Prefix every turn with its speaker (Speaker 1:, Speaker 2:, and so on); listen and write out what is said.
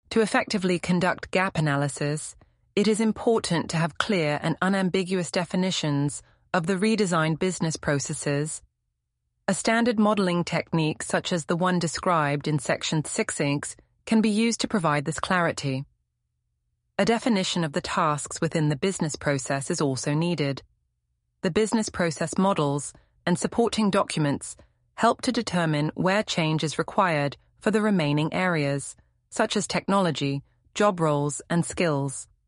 Speaker 1: To effectively conduct gap analysis, it is important to have clear and unambiguous definitions of the redesigned business processes. A standard modeling technique such as the one described in Section 6 can be used to provide this clarity. A definition of the tasks within the business process is also needed. The business process models and supporting documents help to determine where change is required for the remaining areas, such as technology, job roles, and skills.